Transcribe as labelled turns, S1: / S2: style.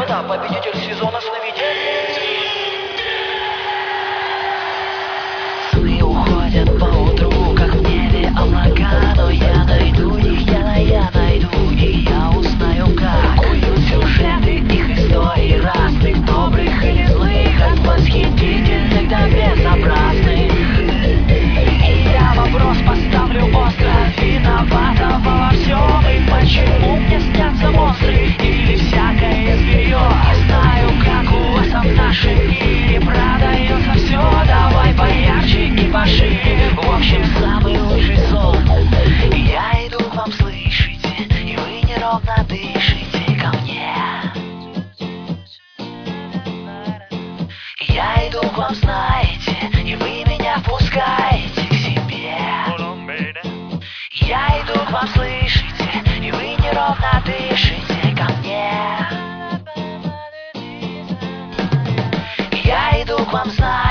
S1: города, победитель сезона сновидений.
S2: Сны уходят поутру, как в небе облака, но я найду их, я найду, и я узнаю, как уйдут сюжеты их истории разных, добрых или злых, от восхитительных до безобразных. И я вопрос поставлю остро: виноватого во всем, и почему мне снятся монстры или всякое зверье? Не знаю, как у вас там в нашем мире продается все, давай поярче и пошире. В общем, самый лучший сон. Я иду к вам, слышите, и вы неровно дышите ко мне. Я иду к вам, знаете, и вы меня впускаете к себе. Я иду к вам, слышите, и вы неровно дышите ко мне. Я иду к вам, знаете,